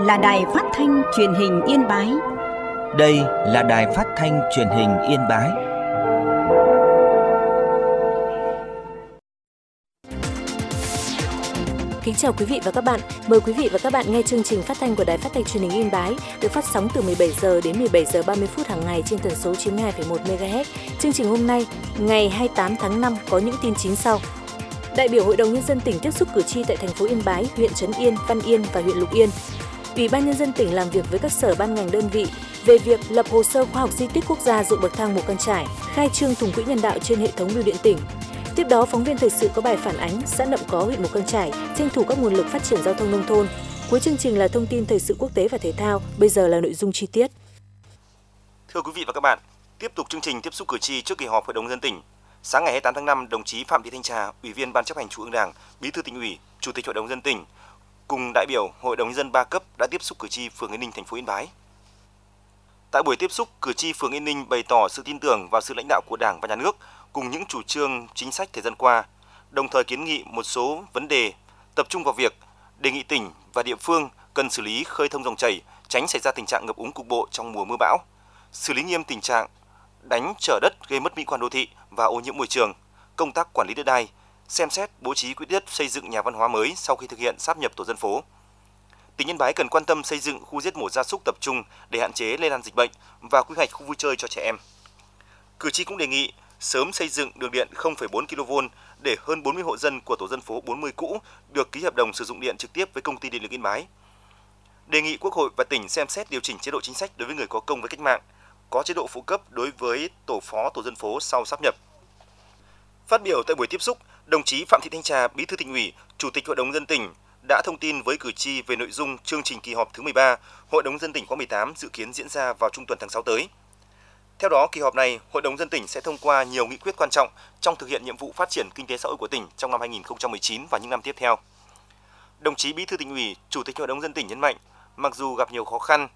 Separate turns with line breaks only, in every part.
là Đài Phát thanh Truyền hình Yên Bái.
Đây là Đài Phát thanh Truyền hình Yên Bái.
Kính chào quý vị và các bạn. Mời quý vị và các bạn nghe chương trình phát thanh của Đài Phát thanh Truyền hình Yên Bái được phát sóng từ 17 giờ đến 17 giờ 30 phút hàng ngày trên tần số 92,1 MHz. Chương trình hôm nay, ngày 28 tháng 5 có những tin chính sau. Đại biểu Hội đồng Nhân dân tỉnh tiếp xúc cử tri tại thành phố Yên Bái, huyện Trấn Yên, Văn Yên và huyện Lục Yên. Ủy ban Nhân dân tỉnh làm việc với các sở ban ngành đơn vị về việc lập hồ sơ khoa học di tích quốc gia Dụng Bậc Thang Mù Căng Chải, khai trương thùng quỹ nhân đạo trên hệ thống bưu điện tỉnh. Tiếp đó, phóng viên thời sự có bài phản ánh xã Nậm Có, huyện Mù Căng Chải tranh thủ các nguồn lực phát triển giao thông nông thôn. Cuối chương trình là thông tin thời sự quốc tế và thể thao. Bây giờ là nội dung chi tiết.
Thưa quý vị và các bạn, tiếp tục chương trình tiếp xúc cử tri trước kỳ họp Hội đồng Nhân dân tỉnh. Sáng ngày 28 tháng 5, đồng chí Phạm Thị Thanh Trà, Ủy viên Ban chấp hành Trung ương Đảng, Bí thư Tỉnh ủy, Chủ tịch Hội đồng Nhân dân tỉnh cùng đại biểu Hội đồng Nhân dân 3 cấp đã tiếp xúc cử tri phường Yên Ninh, thành phố Yên Bái. Tại buổi tiếp xúc, cử tri phường Yên Ninh bày tỏ sự tin tưởng vào sự lãnh đạo của Đảng và Nhà nước cùng những chủ trương chính sách thời gian qua, đồng thời kiến nghị một số vấn đề, tập trung vào việc đề nghị tỉnh và địa phương cần xử lý khơi thông dòng chảy, tránh xảy ra tình trạng ngập úng cục bộ trong mùa mưa bão, xử lý nghiêm tình trạng đánh trở đất gây mất mỹ quan đô thị và ô nhiễm môi trường, công tác quản lý đất đai, xem xét bố trí quỹ đất xây dựng nhà văn hóa mới sau khi thực hiện sáp nhập tổ dân phố. Tỉnh Yên Bái cần quan tâm xây dựng khu giết mổ gia súc tập trung để hạn chế lây lan dịch bệnh và quy hoạch khu vui chơi cho trẻ em. Cử tri cũng đề nghị sớm xây dựng đường điện 0,4 kV để hơn 40 hộ dân của tổ dân phố 40 cũ được ký hợp đồng sử dụng điện trực tiếp với công ty điện lực Yên Bái. Đề nghị Quốc hội và tỉnh xem xét điều chỉnh chế độ chính sách đối với người có công với cách mạng, có chế độ phụ cấp đối với tổ phó tổ dân phố sau sáp nhập. Phát biểu tại buổi tiếp xúc, đồng chí Phạm Thị Thanh Trà, Bí thư Tỉnh ủy, Chủ tịch Hội đồng Nhân dân tỉnh đã thông tin với cử tri về nội dung chương trình kỳ họp thứ 13 Hội đồng Nhân dân tỉnh khóa 18 dự kiến diễn ra vào trung tuần tháng 6 tới. Theo đó, kỳ họp này, Hội đồng Nhân dân tỉnh sẽ thông qua nhiều nghị quyết quan trọng trong thực hiện nhiệm vụ phát triển kinh tế xã hội của tỉnh trong năm 2019 và những năm tiếp theo. Đồng chí Bí thư Tỉnh ủy, Chủ tịch Hội đồng Nhân dân tỉnh nhấn mạnh, mặc dù gặp nhiều khó khăn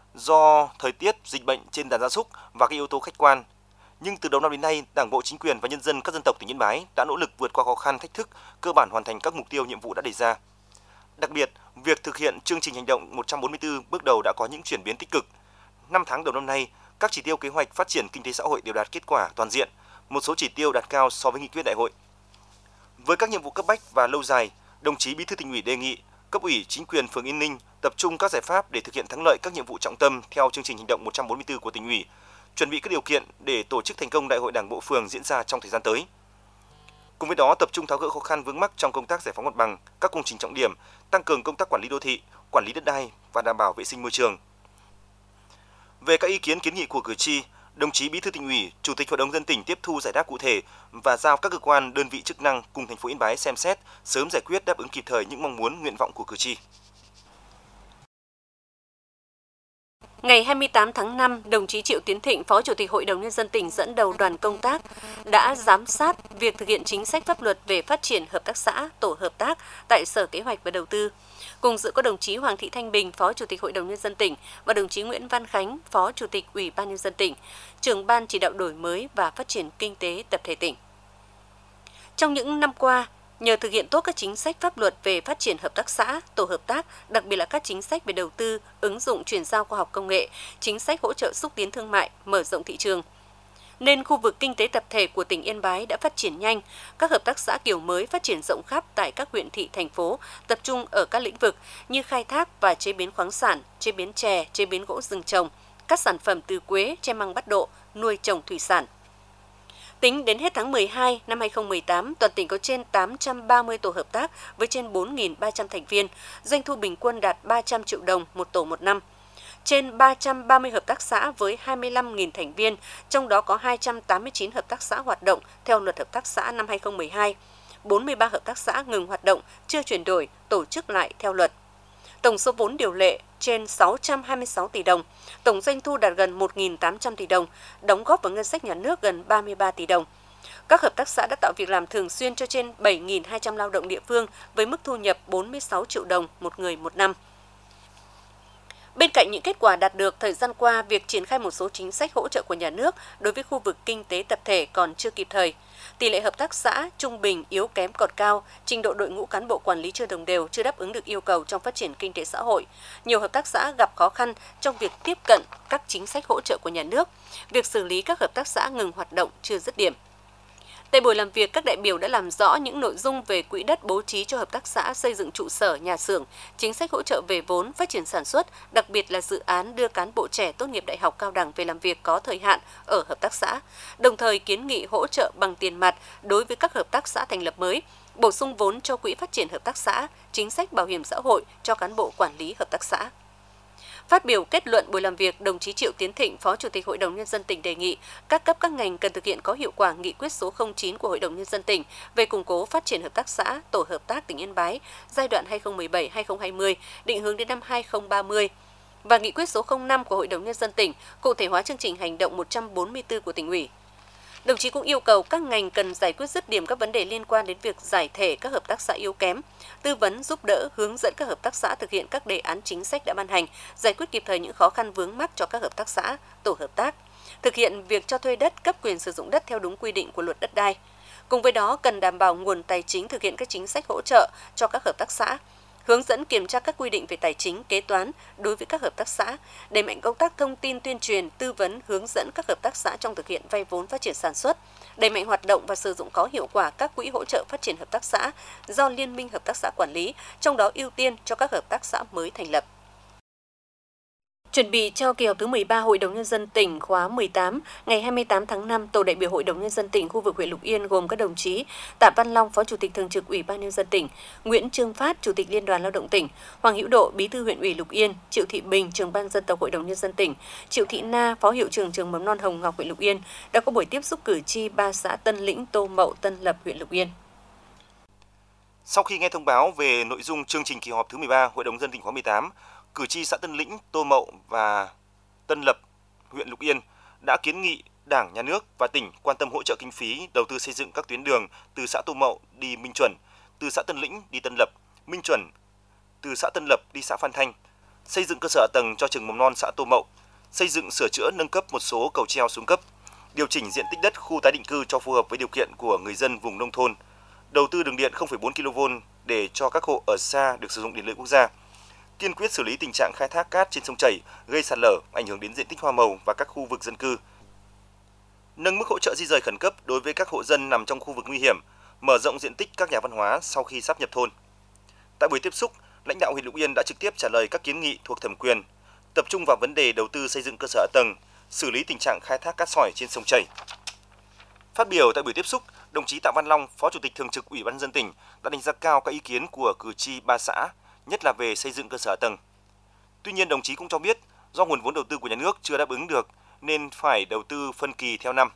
do thời tiết, dịch bệnh trên đàn gia súc và các yếu tố khách quan, nhưng từ đầu năm đến nay, Đảng bộ, chính quyền và nhân dân các dân tộc tỉnh Yên Bái đã nỗ lực vượt qua khó khăn, thách thức, cơ bản hoàn thành các mục tiêu nhiệm vụ đã đề ra. Đặc biệt, việc thực hiện chương trình hành động 144 bước đầu đã có những chuyển biến tích cực. 5 tháng đầu năm nay, các chỉ tiêu kế hoạch phát triển kinh tế xã hội đều đạt kết quả toàn diện, một số chỉ tiêu đạt cao so với nghị quyết đại hội. Với các nhiệm vụ cấp bách và lâu dài, đồng chí Bí thư Tỉnh ủy đề nghị cấp ủy, chính quyền phường Yên Ninh tập trung các giải pháp để thực hiện thắng lợi các nhiệm vụ trọng tâm theo chương trình hành động 144 của Tỉnh ủy, chuẩn bị các điều kiện để tổ chức thành công Đại hội Đảng bộ phường diễn ra trong thời gian tới. Cùng với đó, tập trung tháo gỡ khó khăn vướng mắc trong công tác giải phóng mặt bằng, các công trình trọng điểm, tăng cường công tác quản lý đô thị, quản lý đất đai và đảm bảo vệ sinh môi trường. Về các ý kiến kiến nghị của cử tri, đồng chí Bí thư Tỉnh ủy, Chủ tịch Hội đồng Nhân dân tỉnh tiếp thu giải đáp cụ thể và giao các cơ quan, đơn vị chức năng cùng thành phố Yên Bái xem xét sớm giải quyết đáp ứng kịp thời những mong muốn, nguyện vọng của cử tri.
Ngày 28 tháng 5, đồng chí Triệu Tiến Thịnh, Phó Chủ tịch Hội đồng Nhân dân tỉnh dẫn đầu đoàn công tác đã giám sát việc thực hiện chính sách pháp luật về phát triển hợp tác xã, tổ hợp tác tại Sở Kế hoạch và Đầu tư. Cùng dự có đồng chí Hoàng Thị Thanh Bình, Phó Chủ tịch Hội đồng Nhân dân tỉnh và đồng chí Nguyễn Văn Khánh, Phó Chủ tịch Ủy ban Nhân dân tỉnh, trưởng Ban chỉ đạo đổi mới và phát triển kinh tế tập thể tỉnh. Trong những năm qua, nhờ thực hiện tốt các chính sách pháp luật về phát triển hợp tác xã, tổ hợp tác, đặc biệt là các chính sách về đầu tư, ứng dụng chuyển giao khoa học công nghệ, chính sách hỗ trợ xúc tiến thương mại, mở rộng thị trường, nên khu vực kinh tế tập thể của tỉnh Yên Bái đã phát triển nhanh, các hợp tác xã kiểu mới phát triển rộng khắp tại các huyện thị, thành phố, tập trung ở các lĩnh vực như khai thác và chế biến khoáng sản, chế biến chè, chế biến gỗ rừng trồng, các sản phẩm từ quế, tre măng bắt độ, nuôi trồng thủy sản. Tính đến hết tháng 12 năm 2018, toàn tỉnh có trên 830 tổ hợp tác với trên 4.300 thành viên, doanh thu bình quân đạt 300 triệu đồng một tổ một năm. Trên 330 hợp tác xã với 25.000 thành viên, trong đó có 289 hợp tác xã hoạt động theo luật hợp tác xã năm 2012, 43 hợp tác xã ngừng hoạt động, chưa chuyển đổi, tổ chức lại theo luật. Tổng số vốn điều lệ trên 626 tỷ đồng, tổng doanh thu đạt gần 1.800 tỷ đồng, đóng góp vào ngân sách nhà nước gần 33 tỷ đồng. Các hợp tác xã đã tạo việc làm thường xuyên cho trên 7.200 lao động địa phương với mức thu nhập 46 triệu đồng một người một năm. Bên cạnh những kết quả đạt được thời gian qua, việc triển khai một số chính sách hỗ trợ của nhà nước đối với khu vực kinh tế tập thể còn chưa kịp thời. Tỷ lệ hợp tác xã trung bình yếu kém còn cao, trình độ đội ngũ cán bộ quản lý chưa đồng đều, chưa đáp ứng được yêu cầu trong phát triển kinh tế xã hội. Nhiều hợp tác xã gặp khó khăn trong việc tiếp cận các chính sách hỗ trợ của nhà nước. Việc xử lý các hợp tác xã ngừng hoạt động chưa dứt điểm. Tại buổi làm việc, các đại biểu đã làm rõ những nội dung về quỹ đất bố trí cho hợp tác xã xây dựng trụ sở, nhà xưởng, chính sách hỗ trợ về vốn, phát triển sản xuất, đặc biệt là dự án đưa cán bộ trẻ tốt nghiệp đại học cao đẳng về làm việc có thời hạn ở hợp tác xã, đồng thời kiến nghị hỗ trợ bằng tiền mặt đối với các hợp tác xã thành lập mới, bổ sung vốn cho quỹ phát triển hợp tác xã, chính sách bảo hiểm xã hội cho cán bộ quản lý hợp tác xã. Phát biểu kết luận buổi làm việc, đồng chí Triệu Tiến Thịnh, Phó Chủ tịch Hội đồng Nhân dân tỉnh đề nghị các cấp các ngành cần thực hiện có hiệu quả nghị quyết số 09 của Hội đồng Nhân dân tỉnh về củng cố phát triển hợp tác xã, tổ hợp tác tỉnh Yên Bái giai đoạn 2017-2020, định hướng đến năm 2030 và nghị quyết số 05 của Hội đồng Nhân dân tỉnh, cụ thể hóa chương trình hành động 144 của tỉnh ủy. Đồng chí cũng yêu cầu các ngành cần giải quyết dứt điểm các vấn đề liên quan đến việc giải thể các hợp tác xã yếu kém, tư vấn, giúp đỡ, hướng dẫn các hợp tác xã thực hiện các đề án chính sách đã ban hành, giải quyết kịp thời những khó khăn vướng mắc cho các hợp tác xã, tổ hợp tác, thực hiện việc cho thuê đất, cấp quyền sử dụng đất theo đúng quy định của luật đất đai. Cùng với đó, cần đảm bảo nguồn tài chính thực hiện các chính sách hỗ trợ cho các hợp tác xã, hướng dẫn kiểm tra các quy định về tài chính, kế toán đối với các hợp tác xã, đẩy mạnh công tác thông tin tuyên truyền, tư vấn, hướng dẫn các hợp tác xã trong thực hiện vay vốn phát triển sản xuất, đẩy mạnh hoạt động và sử dụng có hiệu quả các quỹ hỗ trợ phát triển hợp tác xã do Liên minh Hợp tác xã quản lý, trong đó ưu tiên cho các hợp tác xã mới thành lập. Chuẩn bị cho kỳ họp thứ 13 Hội đồng Nhân dân tỉnh khóa 18, ngày 28 tháng 5, tổ đại biểu Hội đồng Nhân dân tỉnh khu vực huyện Lục Yên gồm các đồng chí Tạ Văn Long, Phó Chủ tịch Thường trực Ủy ban Nhân dân tỉnh, Nguyễn Trương Phát, Chủ tịch Liên đoàn Lao động tỉnh, Hoàng Hữu Độ, Bí thư huyện ủy Lục Yên, Triệu Thị Bình, Trưởng ban Dân tộc Hội đồng Nhân dân tỉnh, Triệu Thị Na, Phó Hiệu trưởng Trường Mầm non Hồng Ngọc huyện Lục Yên đã có buổi tiếp xúc cử tri 3 xã Tân Lĩnh, Tô Mậu, Tân Lập huyện Lục Yên.
Sau khi nghe thông báo về nội dung chương trình kỳ họp thứ 13 Hội đồng Nhân dân tỉnh khóa 18, cử tri xã Tân Lĩnh, Tô Mậu và Tân Lập, huyện Lục Yên đã kiến nghị Đảng, Nhà nước và tỉnh quan tâm hỗ trợ kinh phí đầu tư xây dựng các tuyến đường từ xã Tô Mậu đi Minh Chuẩn, từ xã Tân Lĩnh đi Tân Lập, Minh Chuẩn từ xã Tân Lập đi xã Phan Thanh, xây dựng cơ sở hạ tầng cho trường mầm non xã Tô Mậu, xây dựng sửa chữa nâng cấp một số cầu treo xuống cấp, điều chỉnh diện tích đất khu tái định cư cho phù hợp với điều kiện của người dân vùng nông thôn, đầu tư đường điện 0,4 kV để cho các hộ ở xa được sử dụng điện lưới quốc gia. Kiên quyết xử lý tình trạng khai thác cát trên sông chảy gây sạt lở, ảnh hưởng đến diện tích hoa màu và các khu vực dân cư. Nâng mức hỗ trợ di rời khẩn cấp đối với các hộ dân nằm trong khu vực nguy hiểm, mở rộng diện tích các nhà văn hóa sau khi sáp nhập thôn. Tại buổi tiếp xúc, lãnh đạo huyện Lục Yên đã trực tiếp trả lời các kiến nghị thuộc thẩm quyền, tập trung vào vấn đề đầu tư xây dựng cơ sở hạ tầng, xử lý tình trạng khai thác cát sỏi trên sông chảy. Phát biểu tại buổi tiếp xúc, đồng chí Tạ Văn Long, Phó Chủ tịch Thường trực Ủy ban Nhân dân tỉnh đã đánh giá cao các ý kiến của cử tri 3 xã, nhất là về xây dựng cơ sở hạ tầng. Tuy nhiên, đồng chí cũng cho biết do nguồn vốn đầu tư của nhà nước chưa đáp ứng được nên phải đầu tư phân kỳ theo năm.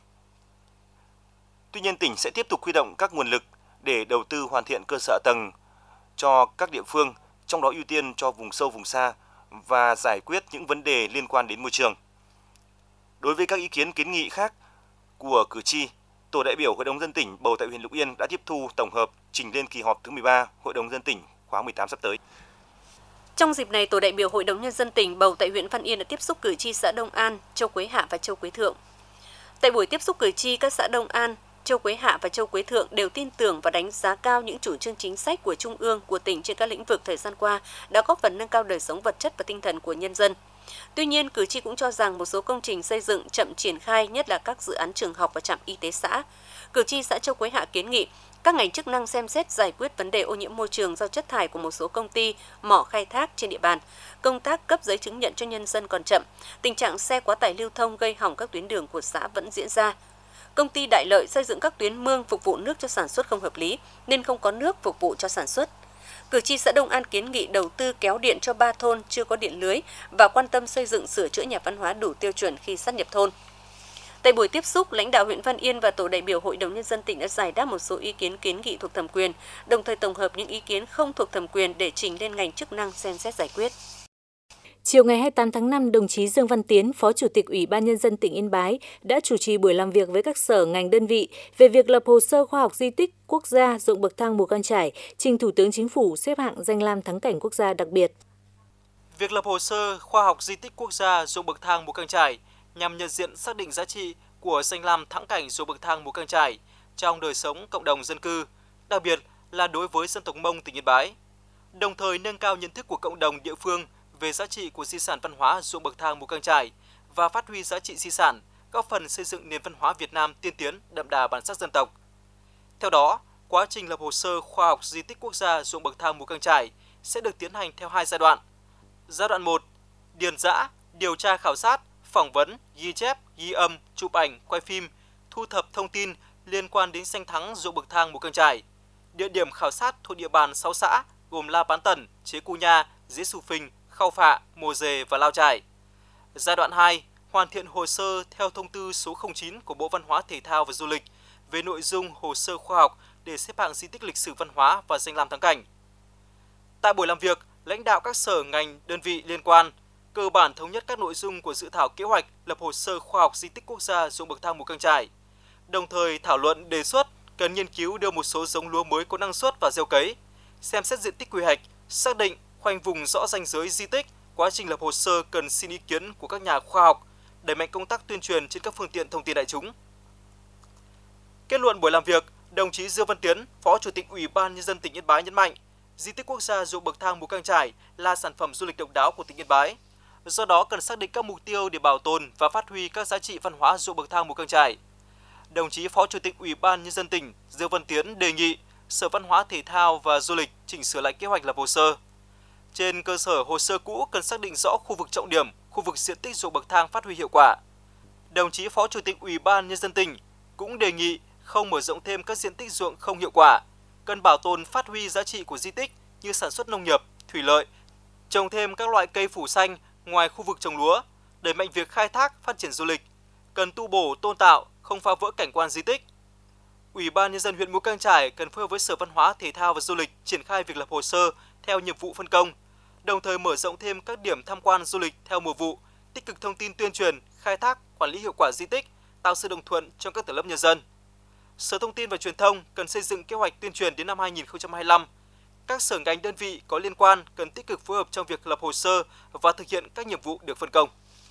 Tuy nhiên, tỉnh sẽ tiếp tục huy động các nguồn lực để đầu tư hoàn thiện cơ sở hạ tầng cho các địa phương, trong đó ưu tiên cho vùng sâu vùng xa và giải quyết những vấn đề liên quan đến môi trường. Đối với các ý kiến kiến nghị khác của cử tri, tổ đại biểu Hội đồng Nhân dân tỉnh bầu tại huyện Lục Yên đã tiếp thu tổng hợp trình lên kỳ họp thứ 13 Hội đồng Nhân dân tỉnh khóa 18 sắp tới.
Trong dịp này, tổ đại biểu Hội đồng Nhân dân tỉnh bầu tại huyện Văn Yên đã tiếp xúc cử tri xã Đông An, Châu Quế Hạ và Châu Quế Thượng. Tại buổi tiếp xúc cử tri, các xã Đông An, Châu Quế Hạ và Châu Quế Thượng đều tin tưởng và đánh giá cao những chủ trương chính sách của Trung ương, của tỉnh trên các lĩnh vực thời gian qua đã góp phần nâng cao đời sống vật chất và tinh thần của nhân dân. Tuy nhiên, cử tri cũng cho rằng một số công trình xây dựng chậm triển khai, nhất là các dự án trường học và trạm y tế xã. Cử tri xã Châu Quế Hạ kiến nghị các ngành chức năng xem xét giải quyết vấn đề ô nhiễm môi trường do chất thải của một số công ty, mỏ khai thác trên địa bàn. Công tác cấp giấy chứng nhận cho nhân dân còn chậm, tình trạng xe quá tải lưu thông gây hỏng các tuyến đường của xã vẫn diễn ra. Công ty Đại Lợi xây dựng các tuyến mương phục vụ nước cho sản xuất không hợp lý nên không có nước phục vụ cho sản xuất. Cử tri xã Đông An kiến nghị đầu tư kéo điện cho 3 thôn chưa có điện lưới và quan tâm xây dựng sửa chữa nhà văn hóa đủ tiêu chuẩn khi sát nhập thôn. Tại buổi tiếp xúc, lãnh đạo huyện Văn Yên và tổ đại biểu Hội đồng Nhân dân tỉnh đã giải đáp một số ý kiến kiến nghị thuộc thẩm quyền, đồng thời tổng hợp những ý kiến không thuộc thẩm quyền để trình lên ngành chức năng xem xét giải quyết.
Chiều ngày 28 tháng 5, đồng chí Dương Văn Tiến, Phó Chủ tịch Ủy ban Nhân dân tỉnh Yên Bái đã chủ trì buổi làm việc với các sở ngành đơn vị về việc lập hồ sơ khoa học di tích quốc gia ruộng bậc thang Mù Căng Chải, trình Thủ tướng Chính phủ xếp hạng danh lam thắng cảnh quốc gia đặc biệt.
Việc lập hồ sơ khoa học di tích quốc gia ruộng bậc thang Mù Cang Chải nhằm nhận diện xác định giá trị của danh lam thắng cảnh ruộng bậc thang Mù Cang Chải trong đời sống cộng đồng dân cư, đặc biệt là đối với dân tộc Mông tỉnh Yên Bái, đồng thời nâng cao nhận thức của cộng đồng địa phương về giá trị của di sản văn hóa ruộng bậc thang Mù Cang Chải và phát huy giá trị di sản, góp phần xây dựng nền văn hóa Việt Nam tiên tiến, đậm đà bản sắc dân tộc. Theo đó, quá trình lập hồ sơ khoa học di tích quốc gia ruộng bậc thang Mù Cang Chải sẽ được tiến hành theo 2 giai đoạn. Giai đoạn 1, điền dã, điều tra khảo sát, phỏng vấn, ghi chép, ghi âm, chụp ảnh, quay phim, thu thập thông tin liên quan đến danh thắng ruộng bậc thang Mù Cang Chải. Địa điểm khảo sát thuộc địa bàn 6 xã gồm La Bán Tần, Chế Cù Nha, Dế Sù Phình, Khao Phạ, Mồ Dề và Lao Chải. Giai đoạn 2, hoàn thiện hồ sơ theo thông tư số 09 của Bộ Văn hóa Thể thao và Du lịch về nội dung hồ sơ khoa học để xếp hạng di tích lịch sử văn hóa và danh lam thắng cảnh. Tại buổi làm việc, lãnh đạo các sở ngành, đơn vị liên quan cơ bản thống nhất các nội dung của dự thảo kế hoạch lập hồ sơ khoa học di tích quốc gia ruộng bậc thang Mù Cang Chải, đồng thời thảo luận đề xuất cần nghiên cứu đưa một số giống lúa mới có năng suất vào gieo cấy, xem xét diện tích quy hoạch, xác định khoanh vùng rõ ranh giới di tích. Quá trình lập hồ sơ cần xin ý kiến của các nhà khoa học, đẩy mạnh công tác tuyên truyền trên các phương tiện thông tin đại chúng. Kết luận buổi làm việc, đồng chí Dương Văn Tiến, Phó Chủ tịch Ủy ban Nhân dân tỉnh Yên Bái nhấn mạnh, di tích quốc gia ruộng bậc thang Mù Cang Chải là sản phẩm du lịch độc đáo của tỉnh Yên Bái. Do đó cần xác định các mục tiêu để bảo tồn và phát huy các giá trị văn hóa ruộng bậc thang Mù Cang Chải. Đồng chí Phó Chủ tịch Ủy ban Nhân dân tỉnh Dương Văn Tiến đề nghị Sở Văn hóa Thể thao và Du lịch chỉnh sửa lại kế hoạch lập hồ sơ. Trên cơ sở hồ sơ cũ cần xác định rõ khu vực trọng điểm, khu vực diện tích ruộng bậc thang phát huy hiệu quả. Đồng chí Phó Chủ tịch Ủy ban Nhân dân tỉnh cũng đề nghị không mở rộng thêm các diện tích ruộng không hiệu quả, cần bảo tồn phát huy giá trị của di tích như sản xuất nông nghiệp, thủy lợi, trồng thêm các loại cây phủ xanh ngoài khu vực trồng lúa, đẩy mạnh việc khai thác, phát triển du lịch, cần tu bổ, tôn tạo, không phá vỡ cảnh quan di tích. Ủy ban Nhân dân huyện Mù Cang Chải cần phối hợp với Sở Văn hóa Thể thao và Du lịch triển khai việc lập hồ sơ theo nhiệm vụ phân công, đồng thời mở rộng thêm các điểm tham quan du lịch theo mùa vụ, tích cực thông tin tuyên truyền, khai thác, quản lý hiệu quả di tích, tạo sự đồng thuận trong các tầng lớp nhân dân. Sở Thông tin và Truyền thông cần xây dựng kế hoạch tuyên truyền đến năm 2025. Các sở ngành đơn vị có liên quan cần tích cực phối hợp trong việc lập hồ sơ và thực hiện các nhiệm vụ được phân công.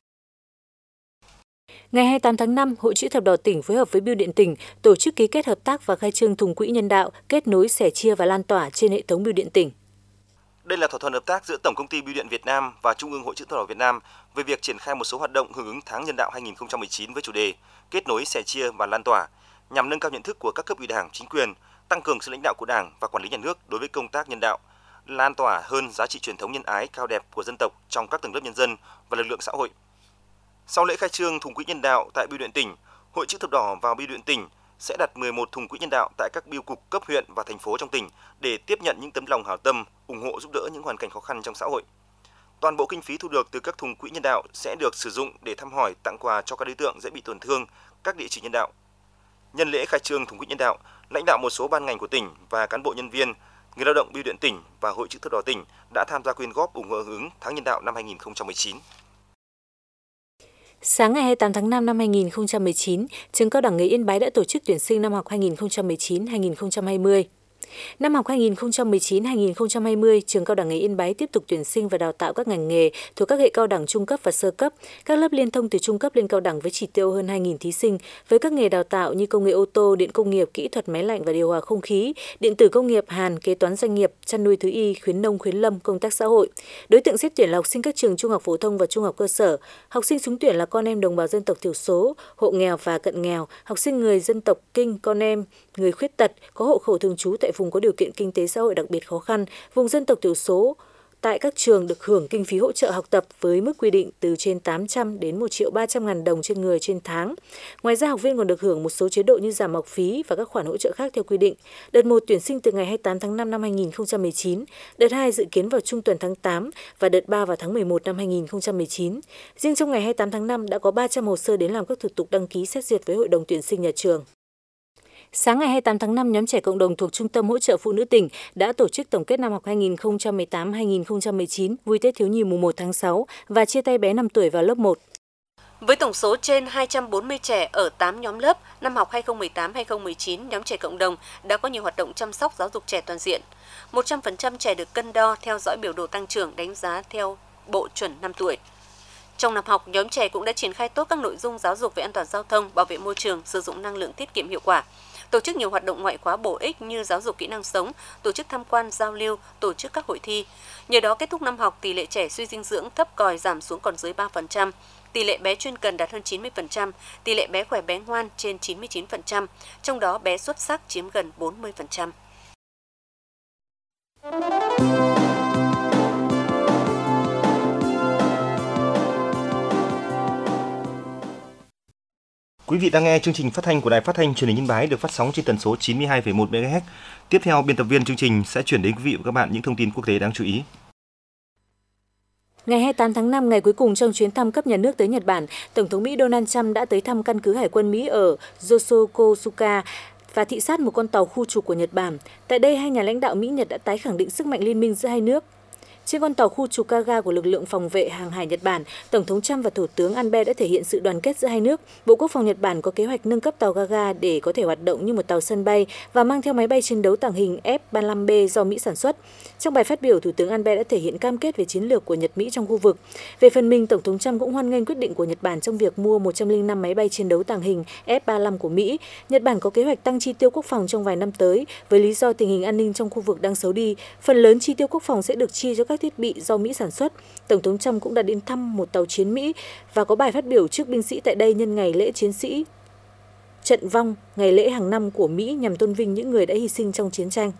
Ngày 28 tháng 5, Hội Chữ thập đỏ tỉnh phối hợp với Bưu điện tỉnh tổ chức ký kết hợp tác và khai trương thùng quỹ nhân đạo, kết nối, sẻ chia và lan tỏa trên hệ thống Bưu điện tỉnh.
Đây là thỏa thuận hợp tác giữa Tổng công ty Bưu điện Việt Nam và Trung ương Hội Chữ thập đỏ Việt Nam về việc triển khai một số hoạt động hưởng ứng tháng nhân đạo 2019 với chủ đề kết nối, sẻ chia và lan tỏa, nhằm nâng cao nhận thức của các cấp ủy Đảng, chính quyền, tăng cường sự lãnh đạo của Đảng và quản lý nhà nước đối với công tác nhân đạo, lan tỏa hơn giá trị truyền thống nhân ái cao đẹp của dân tộc trong các tầng lớp nhân dân và lực lượng xã hội. Sau lễ khai trương thùng quỹ nhân đạo tại Bưu điện tỉnh, Hội Chữ thập đỏ và Bưu điện tỉnh sẽ đặt 11 thùng quỹ nhân đạo tại các bưu cục cấp huyện và thành phố trong tỉnh để tiếp nhận những tấm lòng hảo tâm, ủng hộ giúp đỡ những hoàn cảnh khó khăn trong xã hội. Toàn bộ kinh phí thu được từ các thùng quỹ nhân đạo sẽ được sử dụng để thăm hỏi, tặng quà cho các đối tượng dễ bị tổn thương, các địa chỉ nhân đạo. Nhân lễ khai trương thùng quỹ nhân đạo, lãnh đạo một số ban ngành của tỉnh và cán bộ nhân viên, người lao động Bưu điện tỉnh và Hội Chữ thập đỏ tỉnh đã tham gia quyên góp ủng hộ hưởng ứng tháng nhân đạo năm 2019.
Sáng ngày 28 tháng 5 năm 2019, Trường Cao đẳng Nghề Yên Bái đã tổ chức tuyển sinh năm học 2019-2020. Năm học 2019-2020, Trường Cao đẳng Nghề Yên Bái tiếp tục tuyển sinh và đào tạo các ngành nghề thuộc các hệ cao đẳng trung cấp và sơ cấp, các lớp liên thông từ trung cấp lên cao đẳng với chỉ tiêu hơn 2.000 thí sinh, với các nghề đào tạo như công nghệ ô tô, điện công nghiệp, kỹ thuật máy lạnh và điều hòa không khí, điện tử công nghiệp, hàn, kế toán doanh nghiệp, chăn nuôi thú y, khuyến nông, khuyến lâm, công tác xã hội. Đối tượng xét tuyển là học sinh các trường trung học phổ thông và trung học cơ sở. Học sinh trúng tuyển là con em đồng bào dân tộc thiểu số, hộ nghèo và cận nghèo, học sinh người dân tộc Kinh, con em người khuyết tật, có hộ khẩu thường trú tại vùng có điều kiện kinh tế xã hội đặc biệt khó khăn, vùng dân tộc thiểu số tại các trường được hưởng kinh phí hỗ trợ học tập với mức quy định từ trên 800 đến 1.300.000 đồng trên người trên tháng. Ngoài ra, học viên còn được hưởng một số chế độ như giảm học phí và các khoản hỗ trợ khác theo quy định. Đợt 1 tuyển sinh từ ngày 28 tháng 5 năm 2019, đợt 2 dự kiến vào trung tuần tháng 8 và đợt 3 vào tháng 11 năm 2019. Riêng trong ngày 28 tháng 5 đã có 300 hồ sơ đến làm các thủ tục đăng ký xét duyệt với Hội đồng tuyển sinh nhà trường. Sáng ngày 28 tháng 5, nhóm trẻ cộng đồng thuộc Trung tâm Hỗ trợ Phụ nữ tỉnh đã tổ chức tổng kết năm học 2018-2019 vui Tết thiếu nhi mùng 1 tháng 6 và chia tay bé 5 tuổi vào lớp 1.
Với tổng số trên 240 trẻ ở 8 nhóm lớp, năm học 2018-2019, nhóm trẻ cộng đồng đã có nhiều hoạt động chăm sóc giáo dục trẻ toàn diện. 100% trẻ được cân đo, theo dõi biểu đồ tăng trưởng, đánh giá theo bộ chuẩn 5 tuổi. Trong năm học, nhóm trẻ cũng đã triển khai tốt các nội dung giáo dục về an toàn giao thông, bảo vệ môi trường, sử dụng năng lượng tiết kiệm hiệu quả. Tổ chức nhiều hoạt động ngoại khóa bổ ích như giáo dục kỹ năng sống, tổ chức tham quan, giao lưu, tổ chức các hội thi. Nhờ đó, kết thúc năm học, tỷ lệ trẻ suy dinh dưỡng thấp còi giảm xuống còn dưới 3%, tỷ lệ bé chuyên cần đạt hơn 90%, tỷ lệ bé khỏe bé ngoan trên 99%, trong đó bé xuất sắc chiếm gần 40%.
Quý vị đang nghe chương trình phát thanh của Đài Phát thanh Truyền hình Yên Bái được phát sóng trên tần số 92,1 MHz. Tiếp theo, biên tập viên chương trình sẽ chuyển đến quý vị và các bạn những thông tin quốc tế đáng chú ý.
Ngày 28 tháng 5, ngày cuối cùng trong chuyến thăm cấp nhà nước tới Nhật Bản, Tổng thống Mỹ Donald Trump đã tới thăm căn cứ Hải quân Mỹ ở Yokosuka và thị sát một con tàu khu trục của Nhật Bản. Tại đây, hai nhà lãnh đạo Mỹ-Nhật đã tái khẳng định sức mạnh liên minh giữa hai nước. Trên con tàu khu trục Kaga của lực lượng phòng vệ hàng hải Nhật Bản, Tổng thống Trump và Thủ tướng Abe đã thể hiện sự đoàn kết giữa hai nước. Bộ Quốc phòng Nhật Bản có kế hoạch nâng cấp tàu Kaga để có thể hoạt động như một tàu sân bay và mang theo máy bay chiến đấu tàng hình F-35B do Mỹ sản xuất. Trong bài phát biểu, Thủ tướng Abe đã thể hiện cam kết về chiến lược của Nhật-Mỹ trong khu vực. Về phần mình, Tổng thống Trump cũng hoan nghênh quyết định của Nhật Bản trong việc mua 105 máy bay chiến đấu tàng hình F-35 của Mỹ. Nhật Bản có kế hoạch tăng chi tiêu quốc phòng trong vài năm tới với lý do tình hình an ninh trong khu vực đang xấu đi. Phần lớn chi tiêu quốc phòng sẽ được chi cho các thiết bị do Mỹ sản xuất. Tổng thống Trump cũng đã đến thăm một tàu chiến Mỹ và có bài phát biểu trước binh sĩ tại đây nhân ngày lễ chiến sĩ trận vong, ngày lễ hàng năm của Mỹ nhằm tôn vinh những người đã hy sinh trong chiến tranh.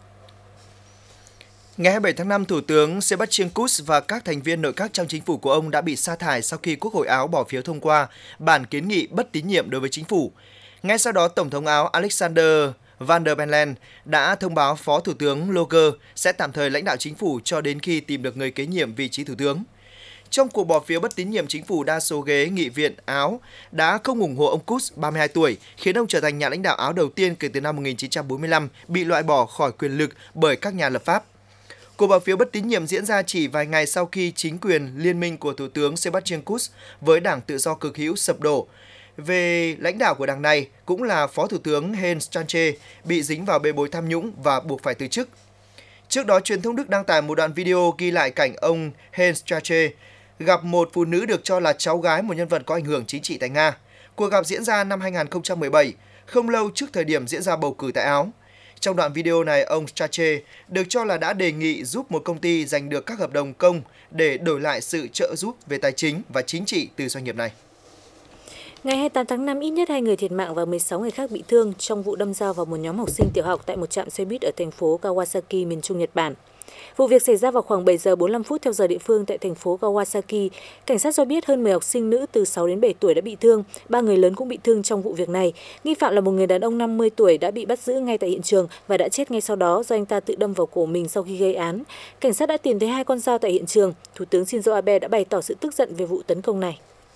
Ngày 27 tháng 5, Thủ tướng Sebastian Kurz và các thành viên nội các trong chính phủ của ông đã bị sa thải sau khi Quốc hội Áo bỏ phiếu thông qua bản kiến nghị bất tín nhiệm đối với chính phủ. Ngay sau đó, Tổng thống Áo Alexander Van der Bellen đã thông báo Phó Thủ tướng Loger sẽ tạm thời lãnh đạo chính phủ cho đến khi tìm được người kế nhiệm vị trí Thủ tướng. Trong cuộc bỏ phiếu bất tín nhiệm chính phủ, đa số ghế nghị viện Áo đã không ủng hộ ông Kurz, 32 tuổi, khiến ông trở thành nhà lãnh đạo Áo đầu tiên kể từ năm 1945 bị loại bỏ khỏi quyền lực bởi các nhà lập pháp. Cuộc bỏ phiếu bất tín nhiệm diễn ra chỉ vài ngày sau khi chính quyền liên minh của Thủ tướng Sebastian Kurz với Đảng Tự do cực hữu sập đổ. Về lãnh đạo của đảng này cũng là Phó Thủ tướng Jens Strache bị dính vào bê bối tham nhũng và buộc phải từ chức. Trước đó, truyền thông Đức đăng tải một đoạn video ghi lại cảnh ông Jens Strache gặp một phụ nữ được cho là cháu gái một nhân vật có ảnh hưởng chính trị tại Nga. Cuộc gặp diễn ra năm 2017, không lâu trước thời điểm diễn ra bầu cử tại Áo. Trong đoạn video này, ông Strache được cho là đã đề nghị giúp một công ty giành được các hợp đồng công để đổi lại sự trợ giúp về tài chính và chính trị từ doanh nghiệp này.
Ngày 28 tháng 5, ít nhất 2 người thiệt mạng và 16 người khác bị thương trong vụ đâm dao vào một nhóm học sinh tiểu học tại một trạm xe buýt ở thành phố Kawasaki, miền Trung Nhật Bản. Vụ việc xảy ra vào khoảng 7 giờ 45 phút theo giờ địa phương tại thành phố Kawasaki. Cảnh sát cho biết hơn 10 học sinh nữ từ 6 đến 7 tuổi đã bị thương, 3 người lớn cũng bị thương trong vụ việc này. Nghi phạm là một người đàn ông 50 tuổi đã bị bắt giữ ngay tại hiện trường và đã chết ngay sau đó do anh ta tự đâm vào cổ mình sau khi gây án. Cảnh sát đã tìm thấy 2 con dao tại hiện trường. Thủ tướng Shinzo Abe đã bày tỏ sự tức giận về vụ tấn công này.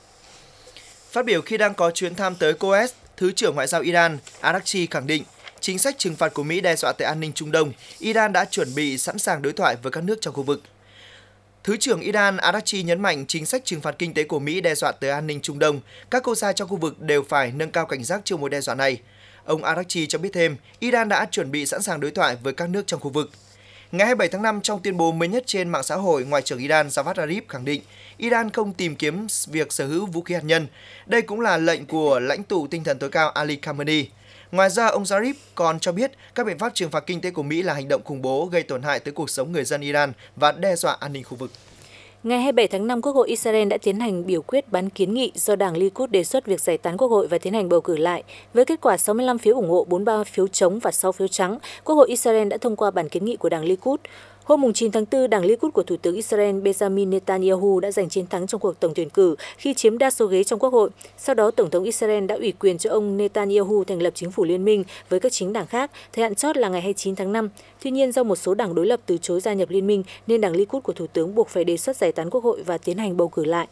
Phát biểu khi đang có chuyến thăm tới Kuwait, Thứ trưởng Ngoại giao Iran Araghchi khẳng định chính sách trừng phạt của Mỹ đe dọa tới an ninh Trung Đông, Iran đã chuẩn bị sẵn sàng đối thoại với các nước trong khu vực. Thứ trưởng Iran Araghchi nhấn mạnh chính sách trừng phạt kinh tế của Mỹ đe dọa tới an ninh Trung Đông, các quốc gia trong khu vực đều phải nâng cao cảnh giác trước mối đe dọa này. Ông Araghchi cho biết thêm, Iran đã chuẩn bị sẵn sàng đối thoại với các nước trong khu vực. Ngày 27 tháng 5, trong tuyên bố mới nhất trên mạng xã hội, Ngoại trưởng Iran Javad Zarif khẳng định Iran không tìm kiếm việc sở hữu vũ khí hạt nhân. Đây cũng là lệnh của lãnh tụ tinh thần tối cao Ali Khamenei. Ngoài ra, ông Zarif còn cho biết các biện pháp trừng phạt kinh tế của Mỹ là hành động khủng bố gây tổn hại tới cuộc sống người dân Iran và đe dọa an ninh khu vực.
Ngày 27 tháng 5, Quốc hội Israel đã tiến hành biểu quyết bán kiến nghị do Đảng Likud đề xuất việc giải tán Quốc hội và tiến hành bầu cử lại. Với kết quả 65 phiếu ủng hộ, 43 phiếu chống và 6 phiếu trắng, Quốc hội Israel đã thông qua bản kiến nghị của Đảng Likud. Hôm 9 tháng 4, Đảng Likud của Thủ tướng Israel Benjamin Netanyahu đã giành chiến thắng trong cuộc tổng tuyển cử khi chiếm đa số ghế trong Quốc hội. Sau đó, Tổng thống Israel đã ủy quyền cho ông Netanyahu thành lập chính phủ liên minh với các chính đảng khác, thời hạn chót là ngày 29 tháng 5. Tuy nhiên, do một số đảng đối lập từ chối gia nhập liên minh, nên Đảng Likud của Thủ tướng buộc phải đề xuất giải tán Quốc hội và tiến hành bầu cử lại.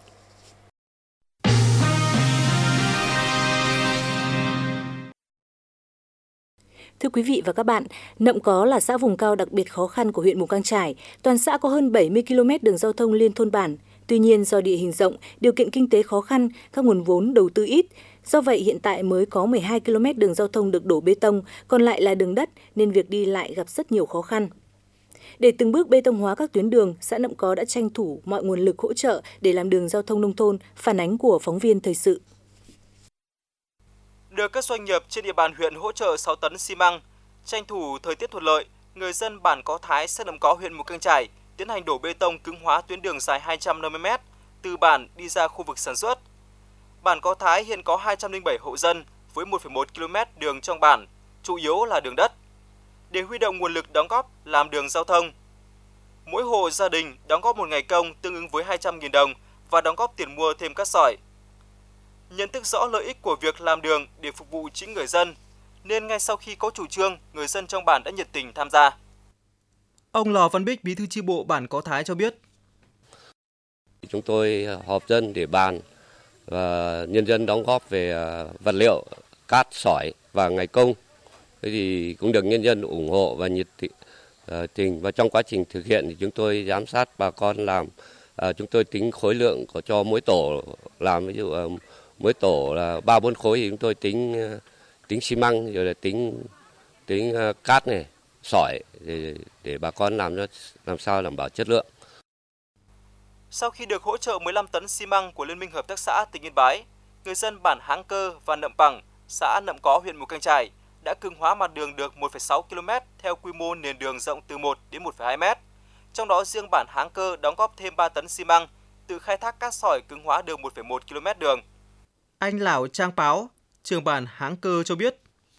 Thưa quý vị và các bạn, Nậm Có là xã vùng cao đặc biệt khó khăn của huyện Mù Cang Chải. Toàn xã có hơn 70 km đường giao thông liên thôn bản. Tuy nhiên, do địa hình rộng, điều kiện kinh tế khó khăn, các nguồn vốn đầu tư ít. Do vậy, hiện tại mới có 12 km đường giao thông được đổ bê tông, còn lại là đường đất nên việc đi lại gặp rất nhiều khó khăn. Để từng bước bê tông hóa các tuyến đường, xã Nậm Có đã tranh thủ mọi nguồn lực hỗ trợ để làm đường giao thông nông thôn, phản ánh của phóng viên thời sự.
Được các doanh nghiệp trên địa bàn huyện hỗ trợ 6 tấn xi măng, tranh thủ thời tiết thuận lợi, người dân bản Có Thái, xã Nậm Có, huyện Mù Cang Chải tiến hành đổ bê tông cứng hóa tuyến đường dài 250 m từ bản đi ra khu vực sản xuất. Bản Có Thái hiện có 207 hộ dân với 1,1 km đường trong bản, chủ yếu là đường đất. Để huy động nguồn lực đóng góp làm đường giao thông, mỗi hộ gia đình đóng góp một ngày công tương ứng với 200.000 đồng và đóng góp tiền mua thêm cát sỏi. Nhận thức rõ lợi ích của việc làm đường để phục vụ chính người dân, nên ngay sau khi có chủ trương, người dân trong bản đã nhiệt tình tham gia. Ông Lò Văn Bích, bí thư chi bộ bản Có Thái cho biết.
Chúng tôi họp dân để bàn và nhân dân đóng góp về vật liệu, cát, sỏi và ngày công. Thế thì cũng được nhân dân ủng hộ và nhiệt tình. Và trong quá trình thực hiện thì chúng tôi giám sát bà con làm. Chúng tôi tính khối lượng cho mỗi tổ làm, ví dụ mỗi tổ là 3-4 khối thì chúng tôi tính xi măng, rồi là tính cát này, sỏi để bà con làm sao đảm bảo chất lượng.
Sau khi được hỗ trợ 15 tấn xi măng của Liên minh Hợp tác xã tỉnh Yên Bái, người dân bản Háng Cơ và Nậm Bằng, xã Nậm Có, huyện Mù Cang Chải đã cứng hóa mặt đường được 1,6 km theo quy mô nền đường rộng từ 1 đến 1,2 m. Trong đó riêng bản Háng Cơ đóng góp thêm 3 tấn xi măng, tự khai thác cát sỏi cứng hóa được 1,1 km đường. Anh Lảo Trang Páo, trưởng bản Háng Cơ cho biết.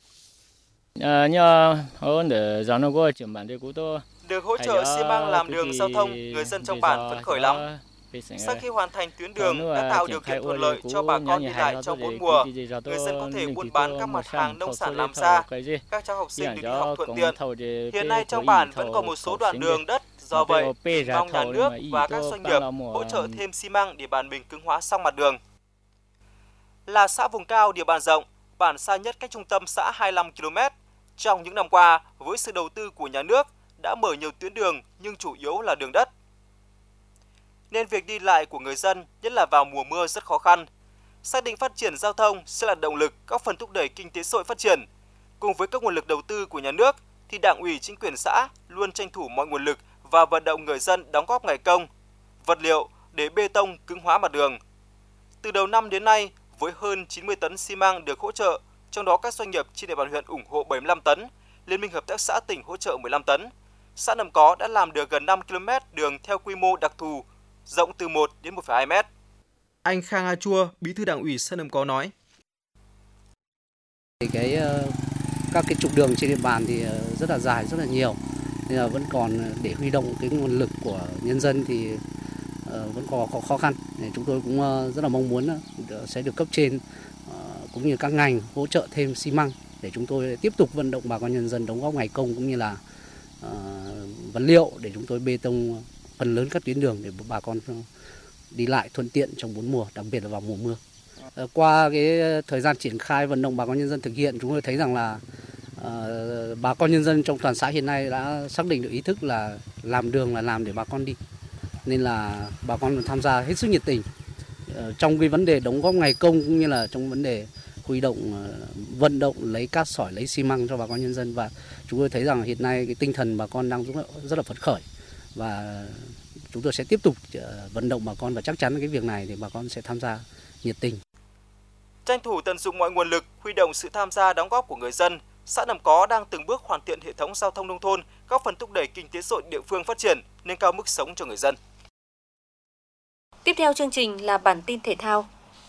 Được hỗ trợ xi măng làm đường giao thông, người dân trong bản phấn khởi lắm. Sau khi hoàn thành tuyến đường đã tạo điều kiện thuận lợi cho bà con đi lại trong 4 mùa. Người dân có thể buôn bán các mặt hàng nông sản làm ra, các cháu học sinh được đi học thuận tiện. Hiện nay trong bản vẫn còn một số đoạn đường đất, do vậy mong nhà nước và các doanh nghiệp hỗ trợ thêm xi măng để bản mình cứng hóa xong mặt đường. Là xã vùng cao địa bàn rộng, bản xa nhất cách trung tâm xã 25 km. Trong những năm qua, với sự đầu tư của nhà nước đã mở nhiều tuyến đường nhưng chủ yếu là đường đất. Nên việc đi lại của người dân, nhất là vào mùa mưa rất khó khăn. Xác định phát triển giao thông sẽ là động lực góp phần thúc đẩy kinh tế xã hội phát triển. Cùng với các nguồn lực đầu tư của nhà nước, thì Đảng ủy chính quyền xã luôn tranh thủ mọi nguồn lực và vận động người dân đóng góp ngày công, vật liệu để bê tông cứng hóa mặt đường. Từ đầu năm đến nay, với hơn 90 tấn xi măng được hỗ trợ, trong đó các doanh nghiệp trên địa bàn huyện ủng hộ 75 tấn, Liên minh Hợp tác xã tỉnh hỗ trợ 15 tấn. Xã Nậm Có đã làm được gần 5 km đường theo quy mô đặc thù, rộng từ 1 đến 1,2 m. Anh Khang A Chua, bí thư Đảng ủy xã Nậm Có nói.
Các cái trục đường trên địa bàn thì rất là dài, rất là nhiều, nên là vẫn còn để huy động cái nguồn lực của nhân dân thì vẫn có khó khăn. Chúng tôi cũng rất là mong muốn sẽ được cấp trên cũng như các ngành hỗ trợ thêm xi măng để chúng tôi tiếp tục vận động bà con nhân dân đóng góp ngày công cũng như là vật liệu để chúng tôi bê tông phần lớn các tuyến đường để bà con đi lại thuận tiện trong 4 mùa, đặc biệt là vào mùa mưa. Qua cái thời gian triển khai vận động bà con nhân dân thực hiện, chúng tôi thấy rằng là bà con nhân dân trong toàn xã hiện nay đã xác định được ý thức là làm đường là làm để bà con đi, nên là bà con tham gia hết sức nhiệt tình trong cái vấn đề đóng góp ngày công cũng như là trong vấn đề huy động vận động lấy cát sỏi, lấy xi măng cho bà con nhân dân. Và chúng tôi thấy rằng hiện nay cái tinh thần bà con đang rất là phấn khởi và chúng tôi sẽ tiếp tục vận động bà con và chắc chắn cái việc này thì bà con sẽ tham gia nhiệt tình.
Tranh thủ tận dụng mọi nguồn lực, huy động sự tham gia đóng góp của người dân, xã Nậm Có đang từng bước hoàn thiện hệ thống giao thông nông thôn, góp phần thúc đẩy kinh tế xã hội địa phương phát triển, nâng cao mức sống cho người dân.
Tiếp theo chương trình là bản tin thể thao.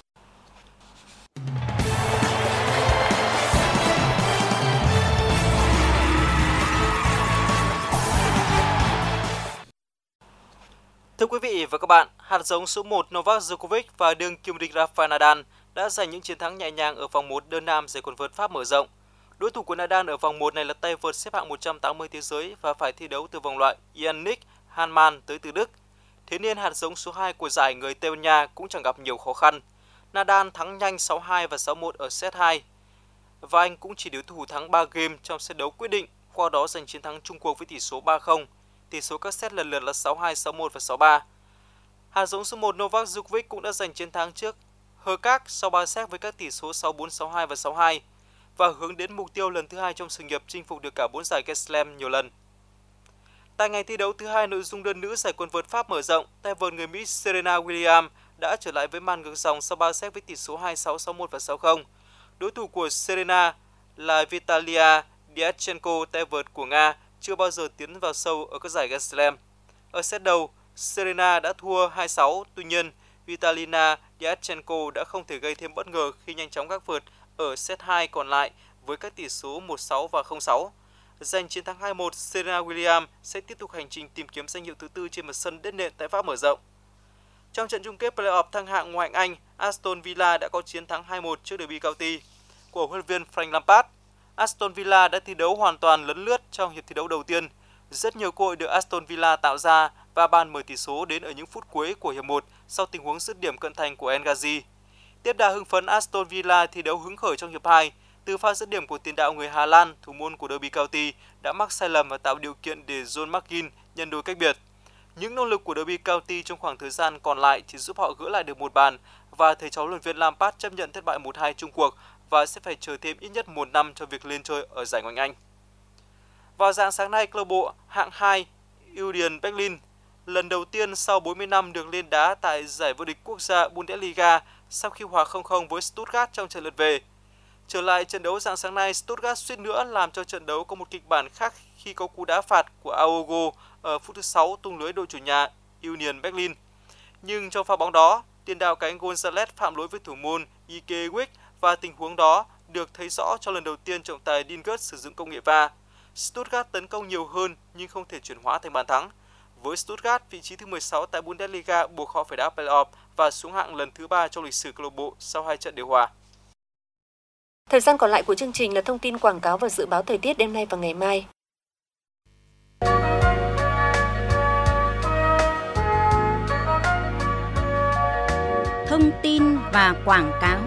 Thưa quý vị và các bạn, hạt giống số 1 Novak Djokovic và đương kim vô địch Rafael Nadal đã giành những chiến thắng nhẹ nhàng ở vòng 1 đơn nam giải quần vợt Pháp mở rộng. Đối thủ của Nadal ở vòng 1 này là tay vợt xếp hạng 180 thế giới và phải thi đấu từ vòng loại Yannick Hanman tới từ Đức. Thế nên hạt giống số 2 của giải người Tây Ban Nha cũng chẳng gặp nhiều khó khăn. Nadal thắng nhanh 6-2 và 6-1 ở set 2. Và anh cũng chỉ đối thủ thắng 3 game trong set đấu quyết định, qua đó giành chiến thắng chung cuộc với tỷ số 3-0. Tỷ số các set lần lượt là 6-2, 6-1 và 6-3. Hạt giống số 1 Novak Djokovic cũng đã giành chiến thắng trước Hurkacz sau 3 set với các tỷ số 6-4, 6-2 và 6-2 và hướng đến mục tiêu lần thứ 2 trong sự nghiệp chinh phục được cả 4 giải Grand Slam nhiều lần. Tại ngày thi đấu thứ hai nội dung đơn nữ giải quần vợt Pháp mở rộng, tay vợt người Mỹ Serena Williams đã trở lại với màn ngược dòng sau 3 set với tỷ số 2-6, 6-1 và 6-0. Đối thủ của Serena là Vitalia Diatchenko, tay vợt của Nga, chưa bao giờ tiến vào sâu ở các giải Grand Slam. Ở set đầu, Serena đã thua 2-6, tuy nhiên Vitalina Diatchenko đã không thể gây thêm bất ngờ khi nhanh chóng gác vợt ở set 2 còn lại với các tỷ số 1-6 và 0-6. Giành chiến thắng 2-1, Serena Williams sẽ tiếp tục hành trình tìm kiếm danh hiệu thứ tư trên một sân đất nện tại Pháp mở rộng. Trong trận chung kết play-off thăng hạng ngoại hạng Anh, Aston Villa đã có chiến thắng 2-1 trước Derby County của huấn luyện viên Frank Lampard. Aston Villa đã thi đấu hoàn toàn lấn lướt trong hiệp thi đấu đầu tiên. Rất nhiều cơ hội được Aston Villa tạo ra và bàn mở tỷ số đến ở những phút cuối của hiệp 1 sau tình huống dứt điểm cận thành của El Ghazi. Tiếp đà hưng phấn, Aston Villa thi đấu hứng khởi trong hiệp 2. Từ pha dứt điểm của tiền đạo người Hà Lan, thủ môn của Derby County đã mắc sai lầm và tạo điều kiện để John McGinn nhân đôi cách biệt. Những nỗ lực của Derby County trong khoảng thời gian còn lại chỉ giúp họ gỡ lại được một bàn và thầy trò huấn luyện viên Lampard chấp nhận thất bại 1-2 chung cuộc và sẽ phải chờ thêm ít nhất 1 năm cho việc lên chơi ở giải Ngoại hạng Anh. Vào rạng sáng nay, câu lạc bộ hạng 2 Union Berlin lần đầu tiên sau 40 năm được lên đá tại giải vô địch quốc gia Bundesliga sau khi hòa 0-0 với Stuttgart trong trận lượt về. Trở lại trận đấu rạng sáng nay, Stuttgart suýt nữa làm cho trận đấu có một kịch bản khác khi có cú đá phạt của Aogo ở phút thứ 6 tung lưới đội chủ nhà Union Berlin. Nhưng trong pha bóng đó, tiền đạo cánh Gonzalez phạm lỗi với thủ môn Ike Wick và tình huống đó được thấy rõ cho lần đầu tiên trọng tài Dingert sử dụng công nghệ VAR. Stuttgart tấn công nhiều hơn nhưng không thể chuyển hóa thành bàn thắng. Với Stuttgart, vị trí thứ 16 tại Bundesliga buộc họ phải đá play-off và xuống hạng lần thứ 3 trong lịch sử câu lạc bộ sau 2 trận đều hòa.
Thời gian còn lại của chương trình là thông tin quảng cáo và dự báo thời tiết đêm nay và ngày mai.
Thông tin và quảng cáo.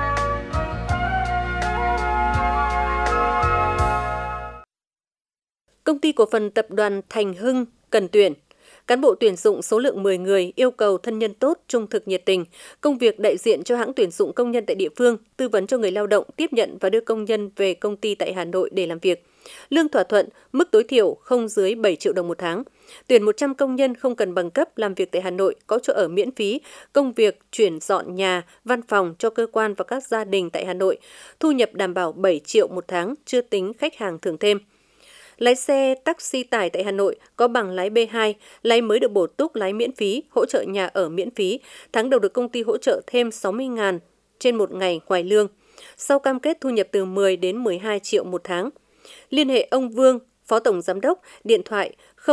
Công ty cổ phần tập đoàn Thành Hưng cần tuyển. Cán bộ tuyển dụng số lượng 10 người, yêu cầu thân nhân tốt, trung thực nhiệt tình. Công việc đại diện cho hãng tuyển dụng công nhân tại địa phương, tư vấn cho người lao động, tiếp nhận và đưa công nhân về công ty tại Hà Nội để làm việc. Lương thỏa thuận, mức tối thiểu không dưới 7 triệu đồng một tháng. Tuyển 100 công nhân không cần bằng cấp làm việc tại Hà Nội, có chỗ ở miễn phí, công việc chuyển dọn nhà, văn phòng cho cơ quan và các gia đình tại Hà Nội. Thu nhập đảm bảo 7 triệu một tháng, chưa tính khách hàng thưởng thêm. Lái xe taxi tải tại Hà Nội có bằng lái B2, lái mới được bổ túc lái miễn phí, hỗ trợ nhà ở miễn phí, tháng đầu được công ty hỗ trợ thêm 60.000 trên một ngày ngoài lương. Sau cam kết thu nhập từ 10 đến 12 triệu một tháng. Liên hệ ông Vương, Phó Tổng Giám đốc, điện thoại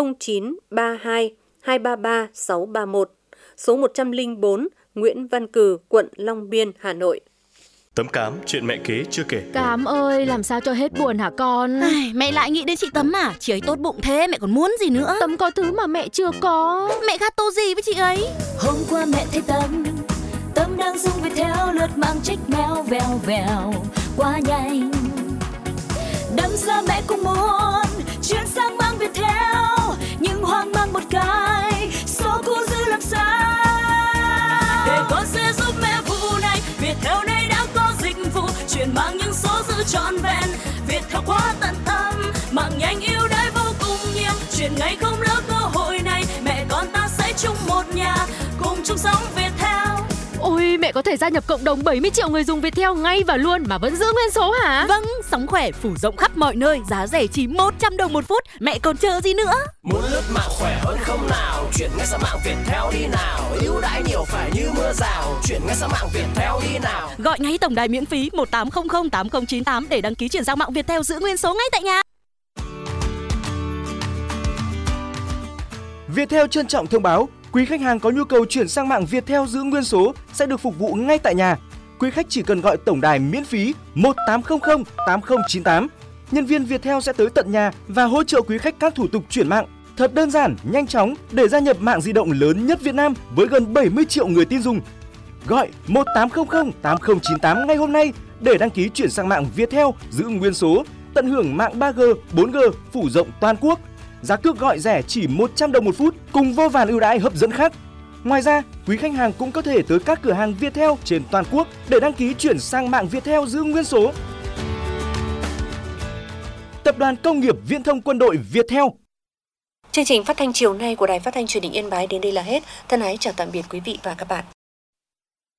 0932 233 631, số 104, Nguyễn Văn Cừ, quận Long Biên, Hà Nội.
Tấm Cám, chuyện mẹ kế chưa kể.
Cám ơi, làm sao cho hết buồn hả con?
Mẹ lại nghĩ đến chị Tấm à? Chị ấy tốt bụng thế, mẹ còn muốn gì nữa?
Tấm có thứ mà mẹ chưa có.
Mẹ gato gì với chị ấy?
Hôm qua mẹ thấy Tấm đang dùng Viettel lướt mang check mèo vèo vèo quá nhanh. Đâm ra mẹ cũng muốn chuyển sang mang Viettel, nhưng hoang mang một cái số cũ giữ làm sao? Để con sẽ giúp mẹ vụ này. Viettel này đã có dịch vụ chuyển mang những số giữ trọn vẹn. Viettel quá tận tâm, mạng nhanh ưu đãi vô cùng nhiều. Chuyển ngay không lỡ cơ hội này, mẹ con ta sẽ chung một nhà, cùng chung sống Viettel.
Ôi, mẹ có thể gia nhập cộng đồng 70 triệu người dùng Viettel ngay và luôn mà vẫn giữ nguyên số hả?
Vâng, sóng khỏe phủ rộng khắp mọi nơi, giá rẻ chỉ 100 đồng một phút. Mẹ còn chờ gì nữa?
Muốn lướt mạng khỏe hơn không nào? Chuyển ngay sang mạng Viettel đi nào. Ưu đãi nhiều phải như mưa rào. Chuyển ngay sang mạng Viettel đi nào.
Gọi ngay tổng đài miễn phí 1800 8098 để đăng ký chuyển sang mạng Viettel giữ nguyên số ngay tại nhà.
Viettel trân trọng thông báo, quý khách hàng có nhu cầu chuyển sang mạng Viettel giữ nguyên số sẽ được phục vụ ngay tại nhà. Quý khách chỉ cần gọi tổng đài miễn phí 1800 8098. Nhân viên Viettel sẽ tới tận nhà và hỗ trợ quý khách các thủ tục chuyển mạng. Thật đơn giản, nhanh chóng để gia nhập mạng di động lớn nhất Việt Nam với gần 70 triệu người tin dùng. Gọi 1800 8098 ngay hôm nay để đăng ký chuyển sang mạng Viettel giữ nguyên số, tận hưởng mạng 3G, 4G phủ rộng toàn quốc. Giá cước gọi rẻ chỉ 100 đồng một phút cùng vô vàn ưu đãi hấp dẫn khác. Ngoài ra, quý khách hàng cũng có thể tới các cửa hàng Viettel trên toàn quốc để đăng ký chuyển sang mạng Viettel giữ nguyên số. Tập đoàn Công nghiệp Viễn thông Quân đội Viettel.
Chương trình phát thanh chiều nay của Đài Phát thanh Truyền hình Yên Bái đến đây là hết. Thân ái chào tạm biệt quý vị và các bạn.